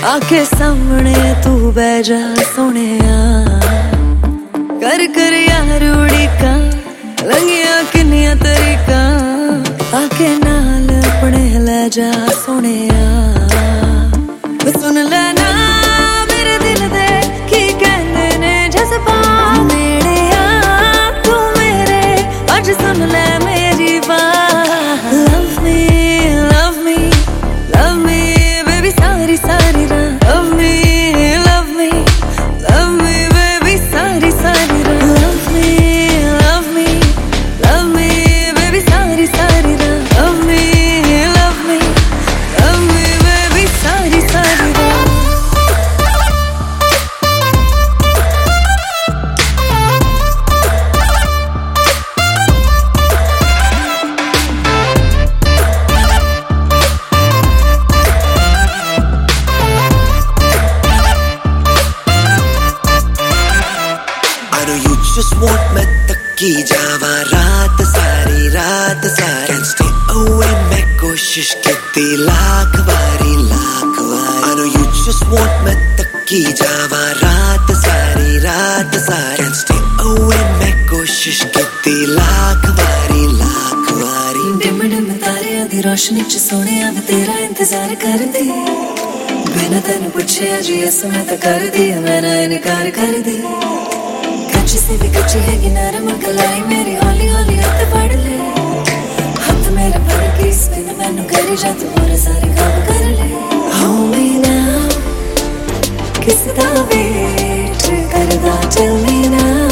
आके सामने तू बह जा सोनिया, कर कर यार उड़ीका लंगिया किन्निया तरीका, आके नाल अपने ले जा सोनिया। सुन लेना मेरे दिल दे की कहने ने जज्बात, मेरे आ तू मेरे आज सुन ले मेरी बात। Love me love me love me baby सारी सारी रात, लव मी बेबी सारी सारी रात, लव मी बेबी सारी सारी रात, लव मी बेबी सारी सारी रात। Just want मैं तकी जावा रात सारी Can't stay away मैं कोशिश की लाख बारी I know you just want मैं तकी जावा रात सारी Can't stay away मैं कोशिश की लाख बारी डिम डिम तारियां दी रोशनी च सोनिया मैं तेरा इंतजार कर दी, बिना तेन पूछे अज यस मैं तो कर दी, मैंने इनकार कर दी। कच्ची से भी कच्ची हैगी नरम गलाई मेरी, हौली हौली हाथ फड़ ले, हाथ मेरे फड़ के स्पिन मैनू करी जा तू और सारे काम कर ले। Hold me now किस दा वेट करदा, tell me now